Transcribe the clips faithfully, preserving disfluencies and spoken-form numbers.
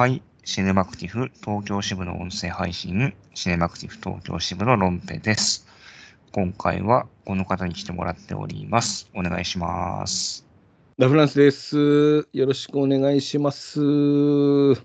はい。シネマクティフ東京支部の音声配信、シネマクティフ東京支部のロンペです。今回はこの方に来てもらっております。お願いします。 ラフランスです。よろしくお願いします。 はい。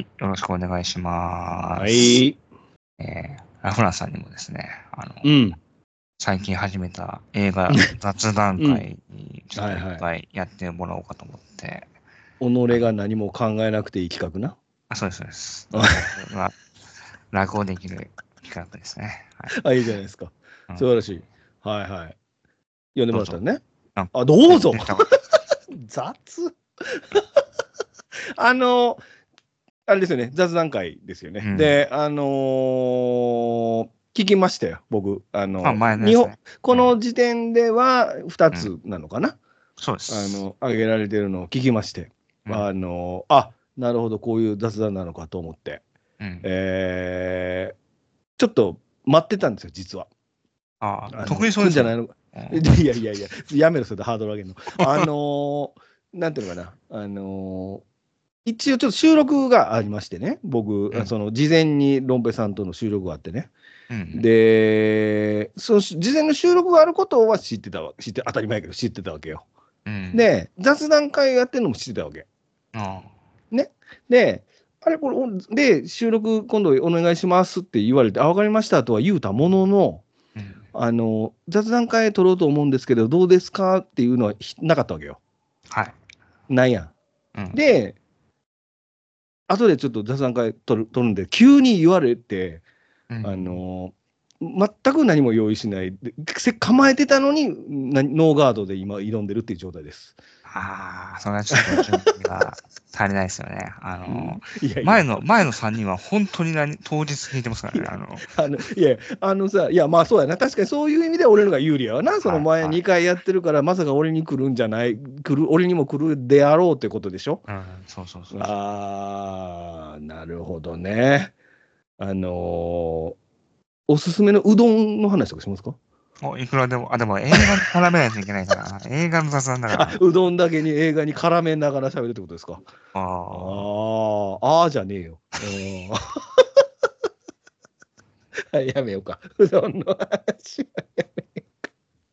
よろしくお願いします。 はい。 えー、ラフランスさんにもですね、あの、 うん。 最近始めた映画雑談会にちょっといっぱいやってもらおうかと思って。 うん、己が何も考えなくていい企画な。 あ、そうです、そうです。まあ、落語できる企画ですね。 はい、あ、いいじゃないですか。うん、素晴らしい。はいはい。呼んでもらったらね。 あ、 あ、どうぞ。雑あの、あれですよね、雑談会ですよね。うん、で、あのー、聞きましたよ、僕。あの、あ、前のやつね、この時点ではふたつなのかな、うん、 そうです。 あの、挙げられてるのを聞きまして、うん、あの、あ、なるほど、こういう雑談なのかと思って、うん、えー、ちょっと待ってたんですよ、実は。 ああ、得意そうですじゃないの。いやいやいや、やめろ、それでハードル上げるの。あのー、なんていうのかな、あのー、一応ちょっと収録がありましてね、僕、うん、その事前にロンペさんとの収録があってね、うん、で、その事前の収録があることは知ってたわ、知って当たり前やけど知ってたわけよ。うん、で、雑談会やってるのも知ってたわけ。あね、で、あれこれで収録今度お願いしますって言われて、あ、分かりましたとは言うたものの、うん、あの雑談会撮ろうと思うんですけど、どうですかっていうのはなかったわけよ。 はい。 ないやん。うん、で、後でちょっと雑談会撮る、撮るんで、急に言われて、うん、あの、全く何も用意しない、構えてたのに、ノーガードで今挑んでるっていう状態です。 ああ、それはちょっと準備が足りないですよね。あの、 いやいや前の、前のさんにんは本当に何当日聞いてますからね。あの、 あのいや、あのさ、いや、まあそうやな、確かにそういう意味で俺のが有利やわな、その前にかいやってるから、まさか俺に来るんじゃない、来る、俺にも来るであろうってことでしょ。 うん、そうそうそうそう。 ああ、なるほどね。あのー、おすすめのうどんの話とかしますか？ おいくらでも、あ、でも映画に絡めないといけないから、映画の雑談だから。 うどんだけに映画に絡めながら喋るってことですか？ ああ、ああじゃねえよ。はい、やめようか。うどんの話はやめようか。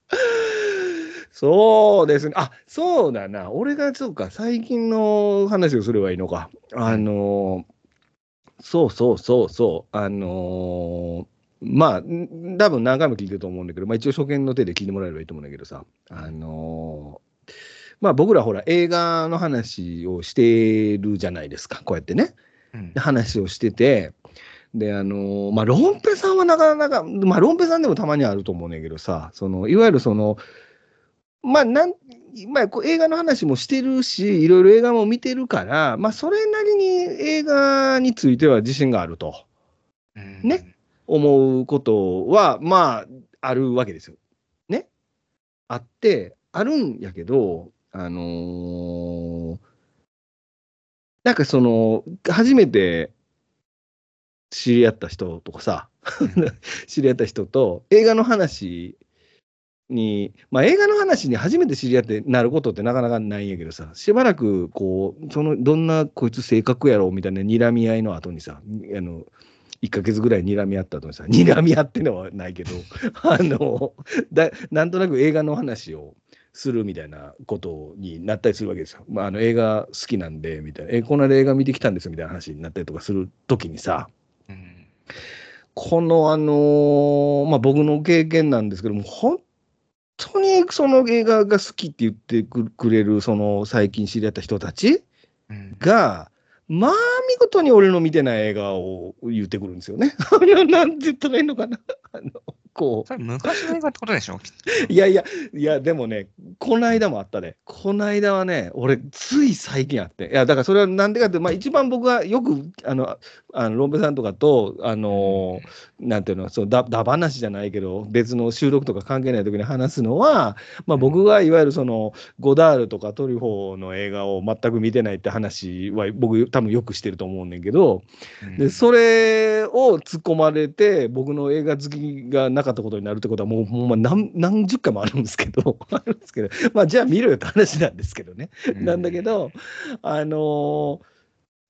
そうですね。あ、そうだな。俺がそうか、最近の話をすればいいのか。あの、うん、そうそうそうそう。あのー、まあ、多分何回も聞いてると思うんだけど、まあ一応初見の手で聞いてもらえればいいと思うんだけどさ、あのー、まあ僕らほら映画の話をしてるじゃないですか、こうやってね。うん、話をしてて、で、あのー、まあロンペさんはなかなか、まあロンペさんでもたまにあると思うんだけどさ、その、いわゆるその、まあなん、まあ、こう映画の話もしてるし、いろいろ映画も見てるから、まあ、それなりに映画については自信があると、ね、思うことは、まあ、あるわけですよ。ね。あって、あるんやけど、あのー、なんかその、初めて知り合った人とかさ、知り合った人と映画の話に、まあ、映画の話に初めて知り合ってなることってなかなかないんやけどさ、しばらくこう、そのどんなこいつ性格やろうみたいな睨み合いの後にさ、あのいっかげつぐらい睨み合った後にさ、睨み合ってのはないけど、あのだなんとなく映画の話をするみたいなことになったりするわけですよ。まあ、あの映画好きなんでみたいな、えこの間映画見てきたんですみたいな話になったりとかするときにさ、うん、このあのー、まあ僕の経験なんですけども、本当にその映画が好きって言ってくれるその最近知り合った人たちが、うん、まあ見事に俺の見てない映画を言ってくるんですよね。なんて言ったらいいのかな。あのこうそれ昔の映画ってことでしょ？ いやいやいや、でもね、この間もあったで、この間はね、俺つい最近あって、いやだからそれはなんでかって、まあ一番僕がよくあのあのロンペさんとかとあの、うん、なんていうの、そのだだ話じゃないけど別の収録とか関係ない時に話すのは、まあ僕がいわゆるそのゴダールとかトリュフォーの映画を全く見てないって話は僕多分よくしてると思うんだけど、うん、でそれを突っ込まれて僕の映画好きがなかったことになるってことはもうほんま何何十回もあるんですけどあるんですけど、まあじゃあ見ろよって話なんですけどね、うん、なんだけどあのー、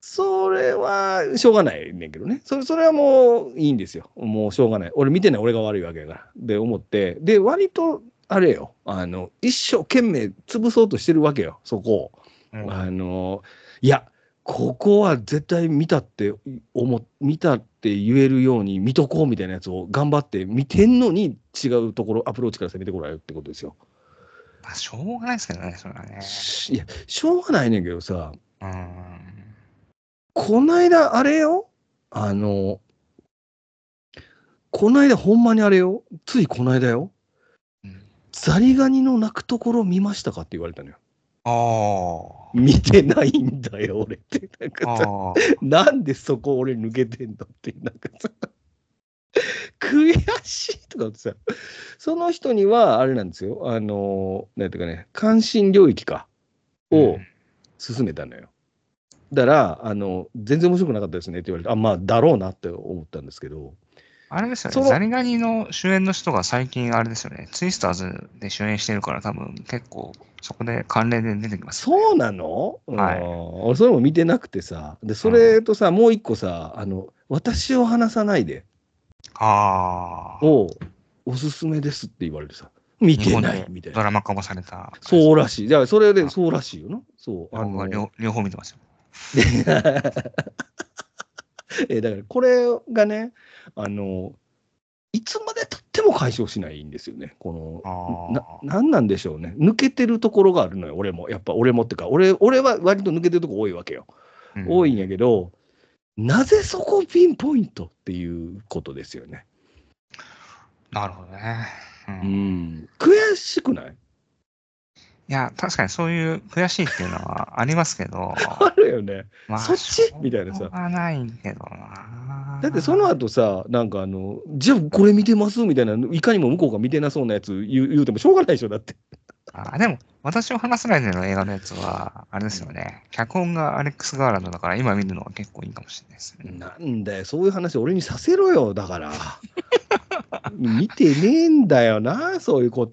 それはしょうがないねんけどね。それそれはもういいんですよ。もうしょうがない。俺見てない、俺が悪いわけやから。で、思って。で、割と、あれよ。あの、一生懸命潰そうとしてるわけよ、そこを。 うんあの、いや、ここは絶対見たって思、見たって言えるように見とこうみたいなやつを頑張って見てんのに違うところ、アプローチから攻めてこないよってことですよ。 まあ、しょうがないですけどね、それはね。 しいや、しょうがないねんけどさ、 うん。 こないだあれよ。あの、こないだほんまにあれよ。ついこないだよ。 うんザリガニの鳴くところ見ましたかって言われたのよ。 あ見てないんだよ、俺って。なんあ。 かさ、 ああ。 なんでそこ俺抜けてんのって、なんかさ、悔しいとかってさ、その人にはあれなんですよ。あの、なんていうかね、関心領域か、をうん進めたのよ。だから、あの、全然面白くなかったですねって言われて、あ、まあ、だろうなって思ったんですけど、 あれですよね。 その、 ザリガニの主演の人が最近あれですよね。ツイスターズで主演してるから多分結構そこで関連で出てきますよね。 そうなの、うん、 はい俺、それも見てなくてさ、で、それとさ、もう一個さ、あの、私を話さないでああ。 をおすすめですって言われるさ、見てない日本でみたいな。 ドラマ化もされた。 そうらしい。じゃあ、それであそうらしいよな。そう、あの、 僕は両両方見てますよ。 えだからこれがね、あの、いつまでたっても解消しないんですよね。この、な、 ああ。 なんなんでしょうね。抜けてるところがあるのよ、俺も。やっぱ俺もってか、俺、俺は割と抜けてるとこ多いわけよ。 うん多いんやけど、なぜそこをピンポイントっていうことですよね。 なるほどね。ううんん。悔しくない？ いや、確かにそういう悔しいっていうのはありますけど、 あるよね。 まあ、 そっしちみたいなょうさ。 がないけどな。 だってその後さ、なんかあの、じゃあこれ見てますみたいな、いかにも向こうが見てなそうなやつ言う、言うてもしょうがないでしょ、だって。 あ、でも、私を話さないでの映画のやつは、あれですよね。脚本がアレックス・ガーランドだから今見るのが結構いいかもしれないですね。 なんだよ、そういう話俺にさせろよ、だから。見てねえんだよな、そういうこと。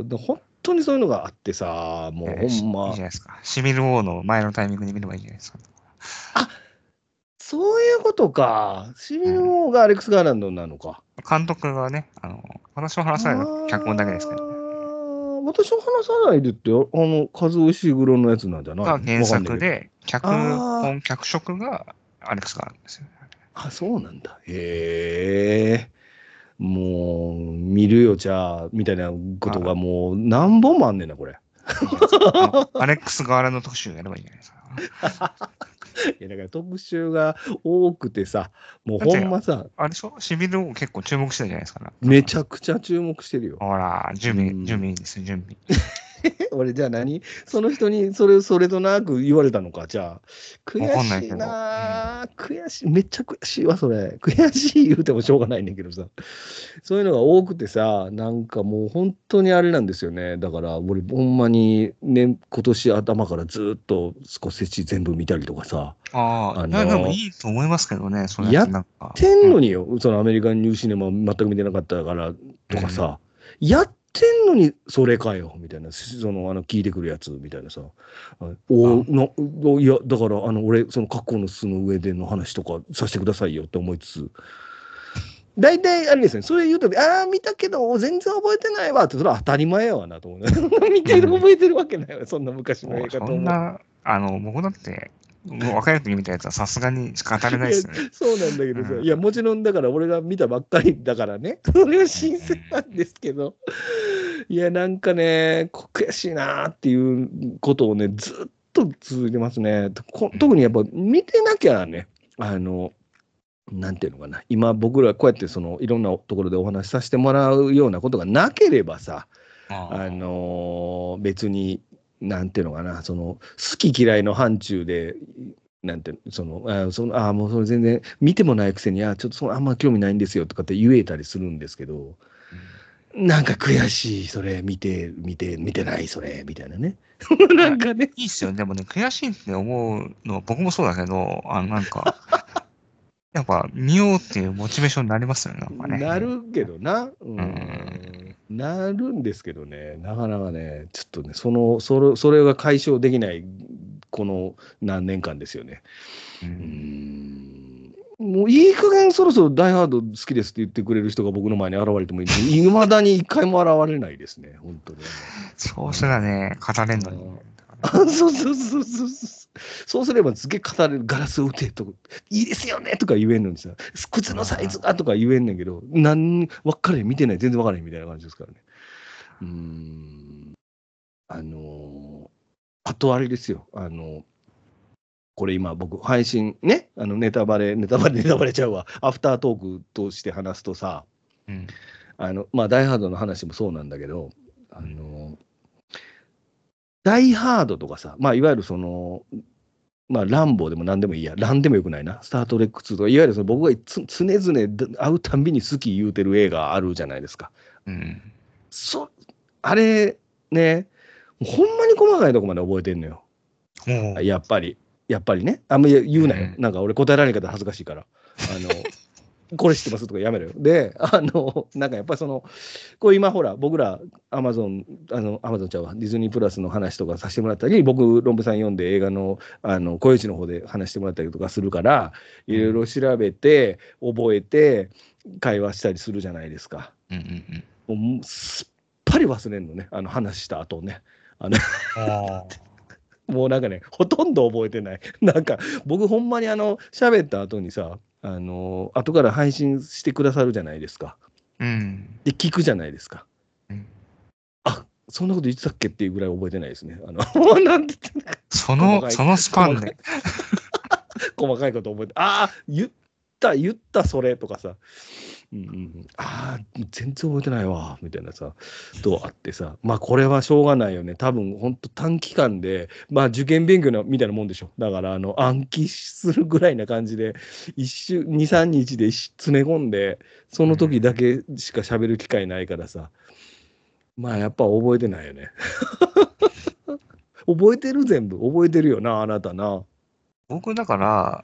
で本当にそういうのがあってさ、もうほえーしんま。 いいじゃないですか。シビル・ウォーの前のタイミングで見ればいいじゃないですか。 あ、そういうことか。シミのうん。 方がアレックス・ガーランドなのか。 監督がね、あの、私をあ話さないのは脚本だけですけどね。 ー、私を話さないでって、あの、和尾石黒のやつなんじゃないの？ が原わかんないけど。 作で、脚あ本、脚色がアレックス・ガーランドですよね。 あ、あ、そうなんだ。へえ。もう、見るよ、じゃあ、みたいなことがもう何本もあんねんな、これ。 いいじゃないですか。あの、アレックス・ガーランド特集やればいいじゃないですか。 いや、だから特集が多くてさ、もうだって、 ほんまさ、 あれでしょシビルを結構注目してたじゃないですか。 めちゃくちゃ注目してるよ。 ほら、準備、 うん準備いいですよ、準備。 俺、じゃあ何その人にそれ、それとなく言われたのか、じゃあ。悔わかんないしいけど。 なぁ、悔しい、めっちゃ悔しいわ、それ。悔しい言うてもしょうがないねんけどさ。そういうのが多くてさ、なんかもう本当にあれなんですよね。だから俺ほんまにね、今年頭からずっと少し全部見たりとかさ、 ああ、 あいや、でもの、 いいと思いますけどね、そうやってやっなんか。 てんうんのによ、そのアメリカンニューシネマ全く見てなかったからとかうんさ、やってんのにそれかよ、みたいな、その、あの、聞いてくるやつ、みたいなさ。あおあなおいや、だから、あの、俺、その、過去の巣の上での話とかさせてくださいよって思いつつ、大体、あれですね、それ言うと、ああ、見たけど、全然覚えてないわって、それは当たり前やわなと思うね。見てる、覚えてるわけないわ、そんな昔の映画そと思う。 んな、あの、僕だって、もう若い時に見たやつはさすがにしか語れないいやですよね。 そうなんだけどさ、 うんいや、もちろんだから俺が見たばっかりだからね、それは新鮮なんですけど、いや、なんかね、こ悔しいなっていうことをね、ずっと続いてますね。こ特にやっぱ見てなきゃね、あの、なんていうのかな、今僕らこうやってそのいろんなところでお話しさせてもらうようなことがなければさ、ああの別に、なんていうのかな、その好き嫌いの範疇で、なんてその、あそのあもうそれ全然見てもないくせに、あちょっとそのあんま興味ないんですよとかって言えたりするんですけど、なんか悔しい、それ見て、見て、見てない、それみたいなね。 あ。 なんかね。 いいっすよ。でもね、悔しいって思うのは僕もそうだけど、あの、なんか、やっぱ見ようっていうモチベーションになりますよね、なんかね。 なるけどな、ううんん、なるんですけどね、なかなかね、ちょっとね、その、それ、それが解消できないこの何年間ですよね。 ううんんもういい加減そろそろダイハード好きですって言ってくれる人が僕の前に現れてもいいのに、いまだに一回も現れないですね、本当に。 そうすればね、語れんのに。 あそうそうそうそうそう。そうすればすげえ語れる、ガラスを打てとか、いいですよねとか言えんのにさ、靴のサイズがとか言えんねんけど、なん分かれへん、見てない、全然分からへんみたいな感じですからね。うーん。あのーあとあれですよ、あのこれ今僕配信ね、あのネタバレ、ネタバレ、ネタバレちゃうわ、アフタートークとして話すとさ、 うん。 あの、まあ、ダイハードの話もそうなんだけど、あの、ダイハードとかさ、まあ、いわゆるその、まあ、ランボーでも何でもいいや、ランでもよくないな、スター・トレックツーとか、いわゆるその僕がつ常々会うたんびに好き言うてる映画あるじゃないですか。 うん。 そ、あれ、ね、ほんまに細かいとこまで覚えてんのよ。 もう、 やっぱり、やっぱりね。あんまり言うなよ。 うんなんか俺答えられない方恥ずかしいから。あの、これ知ってますとかやめろよ。で、あの、なんかやっぱりその、これ今ほら、僕らアマゾン、あの、アマゾンちゃうわ、ディズニープラスの話とかさせてもらったり、僕、ロンブさん読んで映画の、あの、小市の方で話してもらったりとかするから、いろいろ調べて、覚えて、会話したりするじゃないですか。 うんうんもうすっぱり忘れんのね、あの話した後ね。あのうん。ああ。 もうなんかね、ほとんど覚えてない。なんか、僕ほんまにあの、喋った後にさ、あの、後から配信してくださるじゃないですか。 うん。 で、聞くじゃないですか。 うんあ、そんなこと言ってたっけっていうぐらい覚えてないですね。あの、なんて言ってんのその、 細かい、 そのスパン細かいで。、 細かいこと覚えて、ああ、言った、言った、それとかさ、うんうんうん、ああ、全然覚えてないわ、みたいなさ、とあってさ、まあこれはしょうがないよね。多分本当短期間で、まあ受験勉強のみたいなもんでしょ。だからあの暗記するぐらいな感じで、一週、に、さんにちで詰め込んで、その時だけしか喋る機会ないからさ、まあやっぱ覚えてないよね。覚えてる全部。覚えてるよな、あなたな。 僕だから、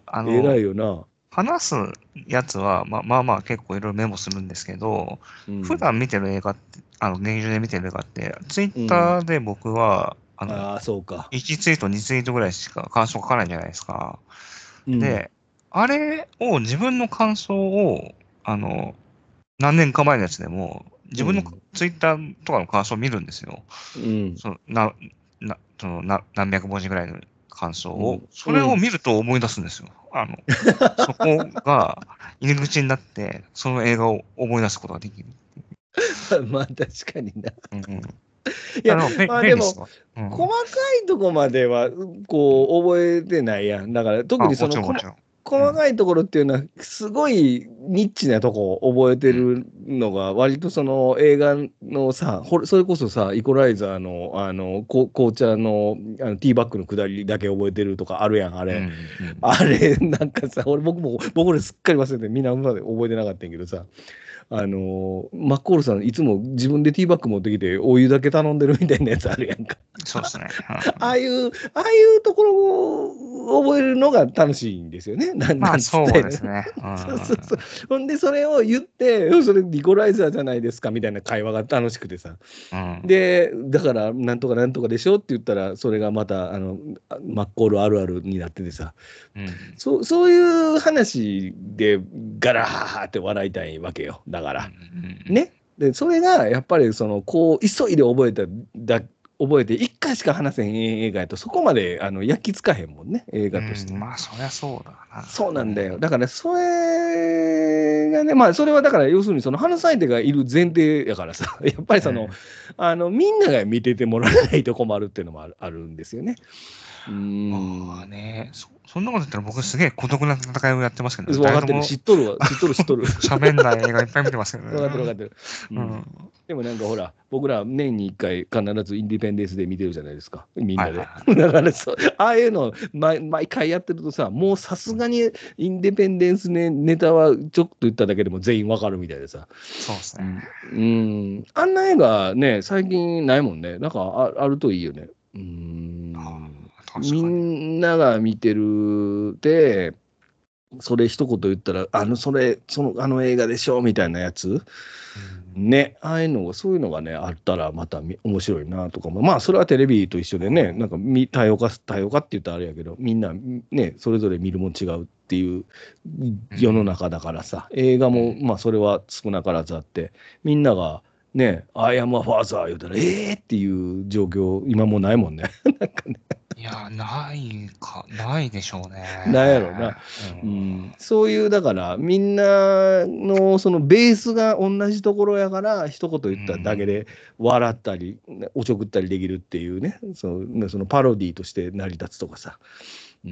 あ偉の、 いよな。 話すやつは、まあまあまあ結構いろいろメモするんですけど、普うん。 段見てる映画って、あの、劇場で見てる映画って、ツイッうん。 ターで僕は、あの、 ああ、そうか。 いちツイート、にツイートぐらいしか感想書かないじゃないですか。 うん。 で、あれを自分の感想を、あの、何年か前のやつでも、自分のうん。 ツイッターとかの感想を見るんですよ。 うん。 そのな、な、そのな、何百文字ぐらいの感想を。 うん。 それをうん。 見ると思い出すんですよ。あの、そこが入り口になって、その映画を思い出すことができる。 まあ確かにな。 うんうん。 いや、 あの、べ、 まあでも、 便利ですわ。う細ん。 かいとこまでは、こう、覚えてないやん。だから、特あ、 にその、 もちろんもこま、 ちろん。うん。 細かいところっていうのは、すごいニッチなとこを覚えてうん。 るのが、割とその映画のさ、ほれそれこそさ、イコライザーの、あの、こ紅茶の、あのティーバッグのくだりだけ覚えてるとかあるやん、あうん。 れ。 うん。 あれ、なんかさ、俺、僕も、僕俺すっかり忘れて、みんなまで覚えてなかったんやけどさ、あのマッコールさん、いつも自分でティーバッグ持ってきて、お湯だけ頼んでるみたいなやつあるやんか。 そうですね。 ああいう、ああいうところを覚えるのが楽しいんですよね。なん、 まあ、 なんつっそたらいいの。 うですね。うそうそうそう。 ん。 ほんで、それを言って、それリコライザーじゃないですかみたいな会話が楽しくてさ。 うん。 で、だから、なんとかなんとかでしょって言ったら、それがまた、あの、マッコールあるあるになっててさ。 うん。 そう、そういう話でガラーって笑いたいわけよ。だかうん。うら。 ん。 ね。で、それがやっぱりその、こう、急いで覚えただ、覚えて一回しか話せへん映画やと、そこまであの焼き付かへんもんね、映うん。 画として。 まあ、そりゃそうだそうな。 なんだよ。 うん。 だから、それがね、まあ、それはだから、要するに、その話し相手がいる前提やからさ、やっぱりその、 うん。 あの、みんなが見ててもらえないと困るっていうのもある、あるんですよね。うーまあん。 ね、そ、そんなこと言ったら僕すげえ孤独な戦いをやってますけどね、 分かってる、 誰とも知っとるわ、知っとる、知っとる。 喋んない映画いっぱい見てますけど分かってる、分かね。 ってる。ううん。 ん。でもなんかほら、僕ら年にいっかい必ずインディペンデンスで見てるじゃないですか、みんなで。 はいはいはだからそう、ああいうの毎、毎回やってるとさ、もうさすがにインディペンデンス、ね、ネタはちょっと言っただけでも全員わかるみたいでさ。 い。そうですね。 うん。うん、あんな映画ね、最近ないもんね。なんかあ、あるといいよね。うあん。 あ、確みかに。 んなが見てるで、それ一言言ったら、あの、それ、その、あの映画でしょみたいなやつ。 うん。 ね、ああいうのが、そういうのがね、あったらまたみ面白いなとかも、まあ、それはテレビと一緒でね、なんかみ多様化、多様化って言ったらあれやけど、みんなね、それぞれ見るもん違うっていう世の中だからさ、映画も、まあ、それは少なからずあって、みんながね、アイアムアファーザー言うたら、ええーっていう状況、今もうないもんね。なんかね。 いや、ないか、ないでしょうね。 なんやろうな、 ううんん、そういうだからみんなのそのベースが同じところやから一言言っただけで笑ったりおちょくったりできるっていうね、そのそのパロディーとして成り立つとかさ、うん、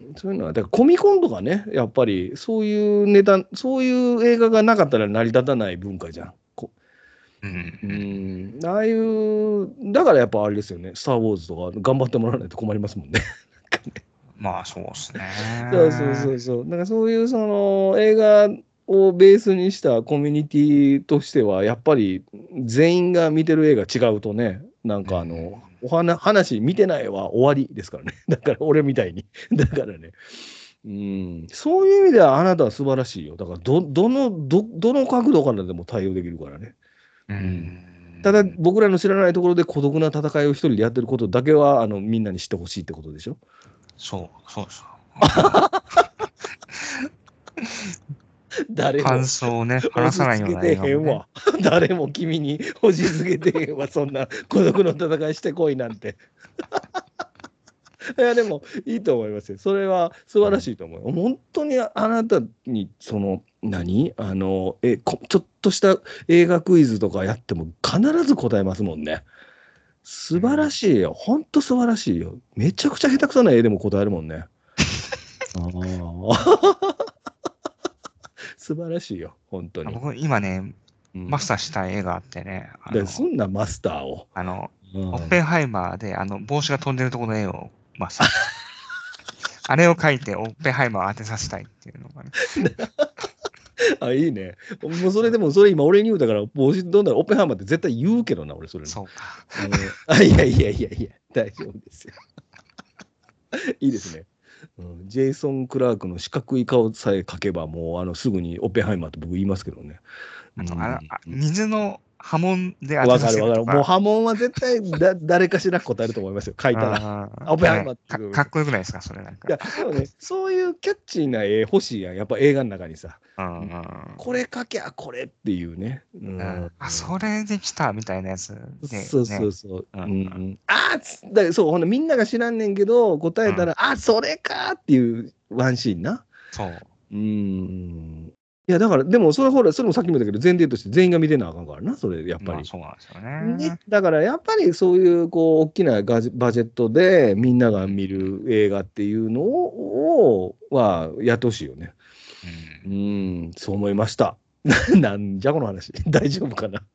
そういうのはだからコミコンとかね、やっぱりそういうネタ、そういう映画がなかったら成り立たない文化じゃん。こううんん、ああいうだからやっぱあれですよね、スター・ウォーズとか頑張ってもらわないと困りますもんね。 まあ、そうですね。 そうそうそうそう。なんかそういうその映画をベースにしたコミュニティとしては、やっぱり全員が見てる映画違うとね、なんかあの、 うんお話話見てないは終わりですからね。だから俺みたいに。だからね。うん、そういう意味ではあなたは素晴らしいよ。だからど、どの、ど、どの角度からでも対応できるからね。 ううんん。 ただ僕らの知らないところで孤独な戦いを一人でやってることだけはあのみんなに知ってほしいってことでしょ。 そう、そうです。 誰も感想をね、 押話さないようなし付けて映画もね。 へんわ。誰も君に押し付けてへんわ。そんな孤独の戦いしてこいなんて。いや、でもいいと思いますよ。それは素晴らしいと思う。本当にあなたに、その、何あの、え、こちょっとした映画クイズとかやっても必ず答えますもんね。素晴らしいよ。本当素晴らしいよ。めちゃくちゃ下手くそな絵でも答えるもんね。ああ。素晴らしいよ。本当に。 僕、今ね、 うんマスターしたい絵があってね、あで、 の、 そんなマスターを。 あの、 うんオッペンハイマーで、あの、帽子が飛んでるところの絵をマスターしたい。あれを描いて、オッペンハイマーを当てさせたいっていうのがね。 あ、いいね。もうそれでも、それ今俺に言うたから、帽子どんならオッペンハイマーって絶対言うけどな、俺それね。 そうか。 うんあ、いやいやいやいや、大丈夫ですよ。いいですね。うん、ジェイソン・クラークの四角い顔さえ描けば、もうあのすぐにオッペンハイマーって僕言いますけどね。 あと、 うんあの、あ水の波紋で当てさわかるわかる。 せるとか。 もう波紋は絶対だ誰かしら答えると思いますよ。書いたら。 あーオッペンハイマーねか。 って言うかっこよくないですか、それなんか。 いや、でもね、そういうキャッチーな絵欲しいやん。やっぱ映画の中にさ。 うんうんこれ書きゃこれっていうね。ううんん、 あ、それできたみたいなやつで、 そうそね。 うそう。 ううんん、ああ、つだそう、ほんでみんなが知らんねんけど、答えたら、あそれかっていうワンシーンな。 そう。 うん。いや、だから、でも、それほら、それもさっきも言ったけど、前提として全員が見てなあかんからな、それ、やっぱり。 まあそうなんですよねね。、 だからやっぱりそういうこう大きなガジバジェットでみんなが見る映画っていうのを、をはやってほしいよね。 う。 うんん、そう思いました。なんじゃこの話。大丈夫かな。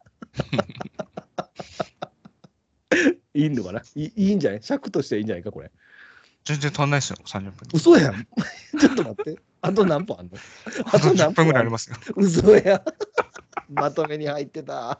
いいのかないいいいんじゃない尺としていいんじゃないか、これ。 全然足んないですよ、さんじゅっぷん。 嘘やん。ちょっと待って。あと何分あんのあとじゅっぷんぐらいありますよ。 嘘や。まとめに入ってた。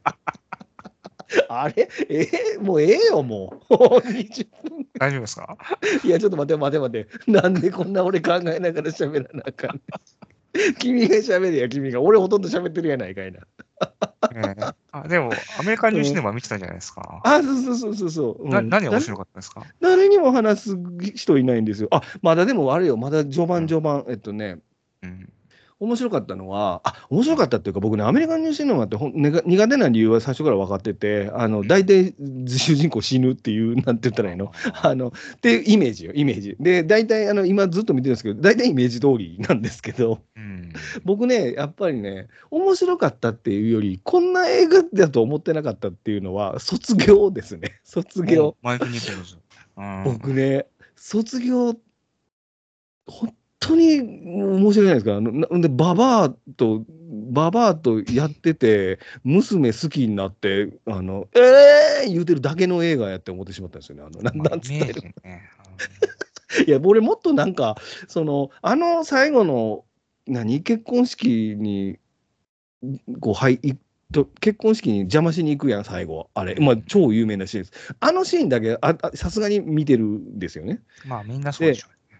あれえー、もうええよ、もう。にじゅっぷん。 大丈夫ですか？ いや、ちょっと待って、待て待て。なんでこんな俺考えながら喋らなあかんねん。君が喋れや、君が。俺ほとんど喋ってるやないかいな。 ええあでも、アメリカンニューシネマ見てたじゃないですか。 あ、そうそうそうそうそう。 なうん何が面白かったですか？ 誰にも話す人いないんですよ。あ、まだでもあれよ、まだ序盤序盤、えっとね、 うん。 面白かったのは、あ、面白かったっていうか、僕ね、アメリカンニューシネマってほん、ねが苦手な理由は最初から分かってて、あの、大体主人公死ぬっていう、なんて言ったらいいのあの、っていうイメージよ、イメージ。で、大体、あの、今ずっと見てるんですけど、大体イメージ通りなんですけど、 うん。 僕ね、やっぱりね、面白かったっていうより、こんな映画だと思ってなかったっていうのは、卒業ですね。卒業。 マイク・ニコルズ。うん。 僕ね、卒業、本当に面白いじゃないですか。あのなで、ババアと、ババアとやってて、娘好きになって、あの、えー言うてるだけの映画やって思ってしまったんですよね。あの、なまあなんつったらいいのイメージね。 いや、俺もっとなんか、その、あの最後の、何、結婚式に、こう、はい、いと結婚式に邪魔しに行くやん、最後。あれ、まあ、超有名なシーンです。あのシーンだけ、ああさすがに見てるんですよね。 うんまあみんなそうでしょうね。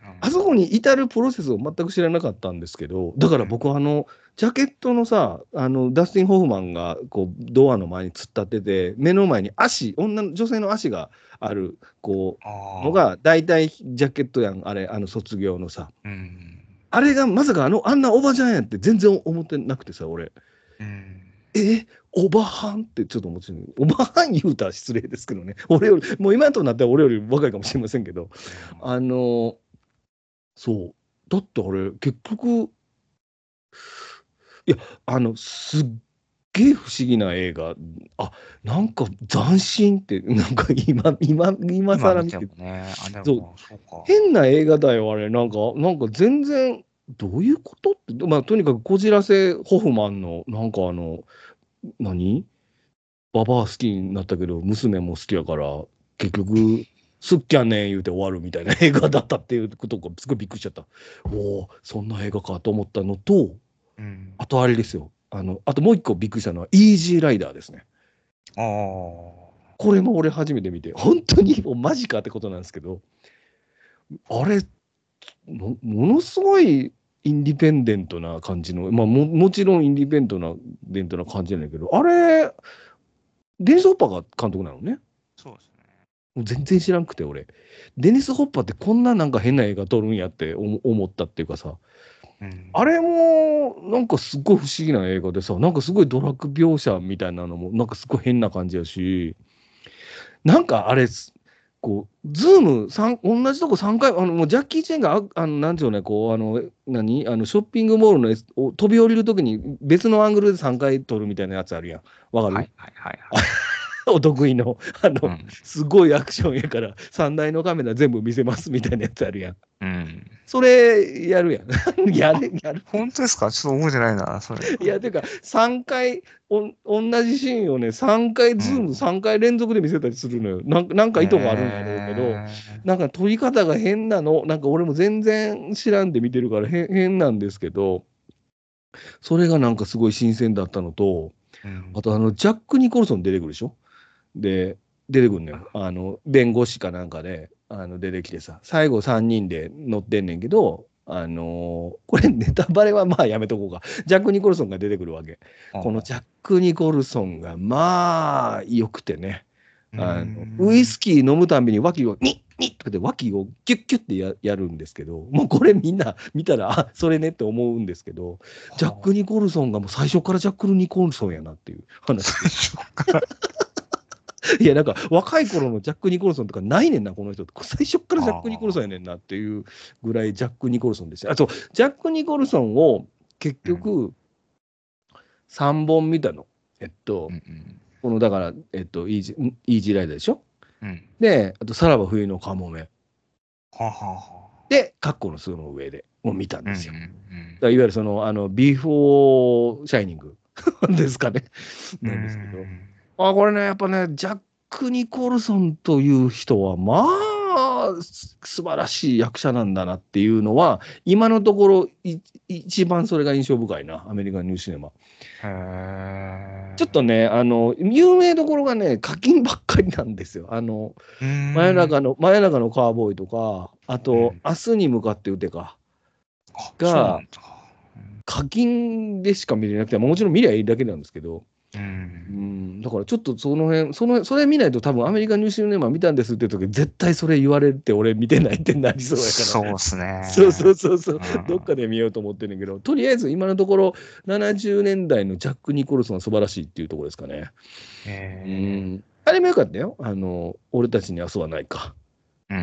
あそこに至るプロセスを全く知らなかったんですけど、だから僕はあの、ジャケットのさ、あのダスティン・ホフマンがこうドアの前に突っ立ってて、目の前に足、女の女性の足があるこうのが、大体ジャケットやん、あれ、あの卒業のさ。 うん。 あれがまさかあの、あんなおばちゃんやって全然思ってなくてさ、俺。 うん。 えおばはんってちょっと思ってる。おばはん言うたら失礼ですけどね。俺より、もう今となっては俺より若いかもしれませんけど、あの、そう。だってあれ、結局、いや、あの、すっげえ不思議な映画。あ、なんか斬新って、なんか今、今、今今見て更見て、 もね、あ、でそう、 も、そうか。 変な映画だよ、あれ。なんか、なんか全然、どういうことって、まあ、とにかくこじらせホフマンの、なんかあの、何ババア好きになったけど、娘も好きやから、結局、すっきゃねん言うて終わるみたいな映画だったっていうことがすごいびっくりしちゃった。おお、そんな映画かと思ったのと、 うん。 あとあれですよ。あの、あともう一個びっくりしたのは、イージーライダーですね。 ああ。 これも俺初めて見て、本当にもうマジかってことなんですけど、あれ、も、ものすごいインディペンデントな感じの、まあも、もちろんインディペンデントな、デントな感じじゃないけど、あれ、デニス・ホッパーが監督なのね。 そうですね。 もう全然知らんくて、俺。デニス・ホッパーってこんななんか変な映画撮るんやって思思ったっていうかさ、 うん。 あれもなんかすごい不思議な映画でさ、なんかすごいドラッグ描写みたいなのもなんかすごい変な感じやし、なんかあれ、こう、ズームさん同じとこさんかい、あのもうジャッキー・チェンが、ああのなんていうのね、こう、あの、何あのショッピングモールのやつを飛び降りるときに別のアングルでさんかい撮るみたいなやつあるやん。わかる？ はいはいはいはい。 お得意の、あの、 うん。 すごいアクションやから、さんだいのカメラ全部見せますみたいなやつあるやん。 うん。 それ、やるやん。やあ、 る、やる。 本当ですか？ちょっと覚えてないな、それ。 いや、てか、さんかい、おん、同じシーンをね、さんかい、ズームうん。 さんかい連続で見せたりするのよ。なんか、なんか意図があるんやろうけど、 えなんか撮り方が変なの、なんか俺も全然知らんで見てるから変、変なんですけど、それがなんかすごい新鮮だったのと、 ー。うん。 あとあの、ジャック・ニコルソン出てくるでしょ？で、出てくるのよ。あの、弁護士かなんかで、あの、出てきてさ、最後さんにんで乗ってんねんけど、あのーこれネタバレはまあやめとこうか。ジャック・ニコルソンが出てくるわけ。このジャック・ニコルソンがまあ良くてね。 うあのウイスん。 キー飲むたんびに脇をニッニッとかで脇をキュッキュッてや、やるんですけど、もうこれみんな見たら、あ、それねって思うんですけど、ジャック・ニコルソンがもう最初からジャック・ニコルソンやなっていう話で。 最初から。 いや、なんか若い頃のジャック・ニコルソンとかないねんな、この人って。最初からジャック・ニコルソンやねんなっていうぐらいジャック・ニコルソンですよ。あと、ジャック・ニコルソンを結うん。 局さんぼん見たの。えっと、 うん。 このだから、えっと、イージー、んイージーライダーでしょ？ うん。 で、あと、さらば冬のカモメ。 はあはあはあ。 で、カッコの巣の上でもう見たんうん。うですよ。だかん。 らいわゆるその、あの、ビーフ・オー・シャイニングですかね。 うなんですけど。 ん。 あ、これね、やっぱね、ジャック・ニコルソンという人は、まあ、す素晴らしい役者なんだなっていうのは、今のところい、一番それが印象深いな、アメリカンニューシネマ。 へえ。 ちょっとね、あの、有名どころがね、課金ばっかりなんですよ。あの、 うーん。 真夜中の、真夜中のカーボーイとか、あと、 うん。 明日に向かって撃てか、 あ、そうなが、 んだ。うん課金でしか見れなくて、もちろん見りゃいいだけなんですけど、 ううん。 ん、だからちょっとその辺、その、それ見ないと多分アメリカニューシネマ見たんですって時、絶対それ言われて俺見てないってなりそうやから。 そうっすそうそね。 うそうそう、 うどっかん。 で見ようと思ってるんだけど、とりあえず今のところななじゅうねんだいのジャック・ニコルソンは素晴らしいっていうところですかね。うえん。あれもよかったよ。あの、俺たちに明日はないか。 ー。うん。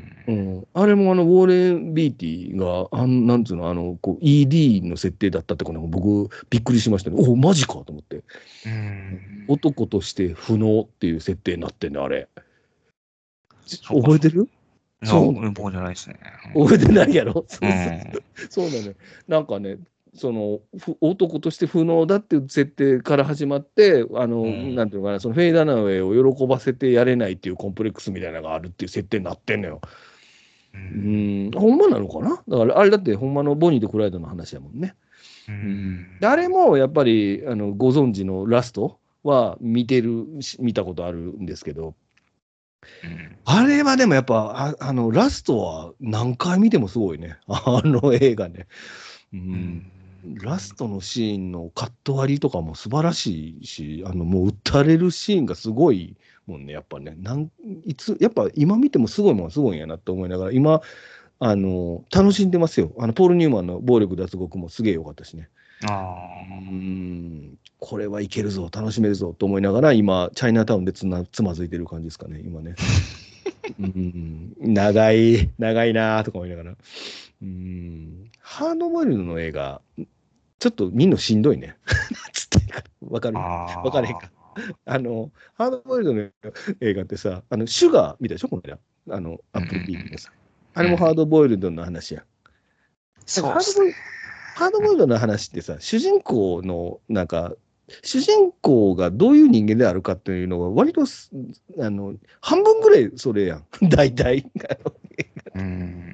うん。あれもあの、ウォーレン・ビーティーが、あんなんつうの、あの、こう、イーディー の設定だったってことが僕、びっくりしましたね。おお、マジかと思って。 うん。 男として不能っていう設定になってんね、あれ。ちそうか、そうか。 覚えてる？ いや、 そうなの。 僕じゃないですね。 覚えてないやろ？ うそうそうん。 そう。そうなのよ。なんかね、その、ふ男として不能だっていう設定から始まって、あの、 うん。 なんていうのかな、そのフェイ・ダナウェイを喜ばせてやれないっていうコンプレックスみたいなのがあるっていう設定になってんのよ。 ううん。 ん、ほんまなのかな？だから、あれだってほんまのボニーとクライドの話やもんね。 ううん。 ん。 誰もやっぱり、あの、ご存知のラストは見てるし、見たことあるんですけど、 うんあれはでもやっぱ、あ、あの、ラストは何回見てもすごいね。あの映画ね。う。 うんんラストのシーンのカット割りとかも素晴らしいし、あの、もう撃たれるシーンがすごいもんね、やっぱね。なん、いつ、やっぱ今見てもすごいもんはすごいんやなって思いながら、今、あの、楽しんでますよ。あの、ポール・ニューマンの暴力脱獄もすげえ良かったしね。 あうあ、 ん、これはいけるぞ、楽しめるぞと思いながら、今、チャイナタウンでつな、つまずいてる感じですかね、今ね。うん、長い、長いなーとか思いながら。うん、ハードボイルドの映画、ちょっと見んのしんどいね。つってか、わかるわかれへんか。 ああ、 あの、ハードボイルドの映画ってさ、あの、シュガー見たでしょ、この間。あの、アうんうんップル ティーブイ のさ。あうん。 れもハードボイルドの話やん。なんかそうっすね。 ハードボイルハードボイルドの話ってさ、主人公の、なんか、主人公がどういう人間であるかっていうのが、割とす、あの、半分ぐらいそれやん。大体。あのうん。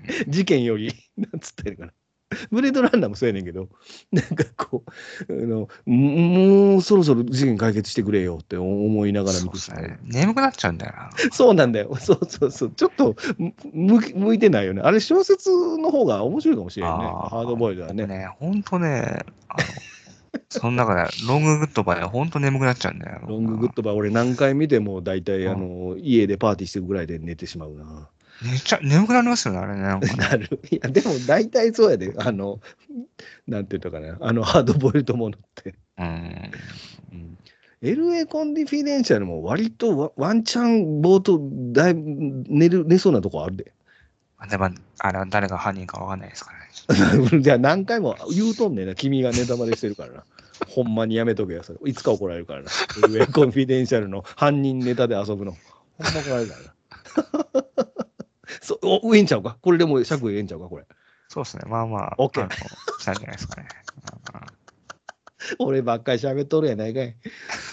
事件より、なんつったらいいかな。ブレードランナーもそうやねんけど、なんかこう、あの、もうそろそろ事件解決してくれよって思いながら見てしまう。 そうっすね。眠くなっちゃうんだよな。 そうなんだよ。そうそうそう。ちょっと向き向いてないよね。あれ、小説の方が面白いかもしれんね。 あハードあ、 ボイルドはね。 僕ね、ほんとね、あの、その中で、ロンググッドバイはほんと眠くなっちゃうんだよ。 ロンググッドバイ、俺何回見ても大体、 うんあの、家でパーティーしてるぐらいで寝てしまうな。 めっちゃ眠くなりますよね、あれね。なんかね。 なる。いや、でも大体そうやで。あの、なんて言ったかな。あの、ハードボイルドものって。 うん。 うん、エルエー コンディフィデンシャルも割とワワンチャン冒頭だいぶ寝る寝そうなとこあるで。 でも、あれは誰が犯人かわかんないですからね。 じゃあ何回も言うとんねんな。君がネタバレしてるからな。ほんまにやめとけよ、それ。いつか怒られるからな。エルエー コンフィデンシャルの犯人ネタで遊ぶの。ほんま怒られるからな。そう、お、ええんちゃうかこれでも尺ええんちゃうかこれ。 そうですね。まあまあ、 オッケー。 あの、したんじゃないですかね。 俺ばっかり喋っとるやないかい。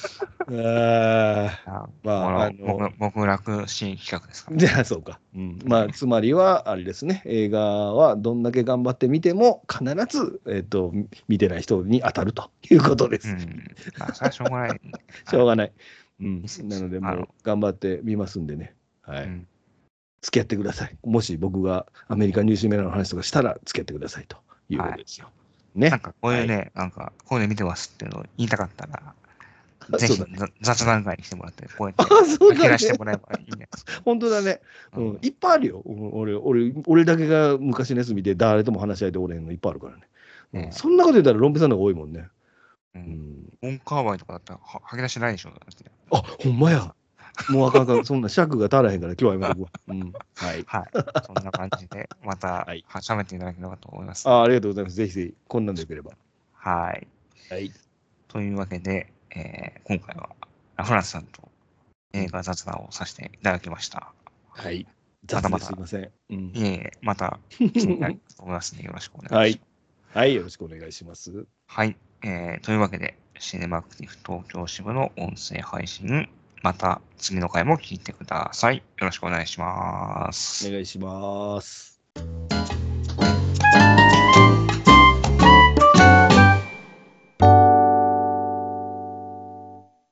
ああまあ、あこのの、 僕極楽新企画ですから。 じゃあそうか。うん、まあ、つまりは、あれですね、映画はどんだけ頑張って見ても、必ず、えっと、見てない人に当たるということです。 うん。まあ、それはしょうがない。 しょうがない。うんいいっ。すなので、 あのもう、頑張って見ますんでね。はい。 うん。 付き合ってください。もし僕がアメリカニュージーメラの話とかしたら、付き合ってくださいということですよ。ね。 なんかこういうはいね、なんか、こういうの見てますっていうのを言いたかったら、ぜひそうだね。 ざ雑談会に来てもらって、こうやあ、 ってそうだね吐き出してもらえばいいんじゃないですか。 本当だね。ううんん。いっぱいあるよ。うん俺、俺、俺だけが昔のやつ見て、誰とも話し合いでおれんのいっぱいあるからね。うん。 ねそんなこと言ったら、ロンペさんの方が多いもんね。 う。 うんん。 オンカーバイとかだったらは吐き出してないでしょ。だってあ、ほんまや。もうあかんあかん。そんな尺が足らへんから、今日はやめとくわ。うん。はい。 はい。そんな感じで、また、 はい。 は喋っていただければと思います。 あ、ありがとうございます。ぜひぜひ、こんなんでよければ。 はい。 はい。 というわけで、えー今回は、ラフランスさんと映画雑談をさせていただきました。 はい。 またまた雑ですいません。うんい。えいえ、また来ていただきたいと思いますので、よろしくお願いします。 はい。はい。よろしくお願いします。 はい。えーというわけで、シネマクティブ東京支部の音声配信、また次の回も聞いてください。よろしくお願いします。 お願いします。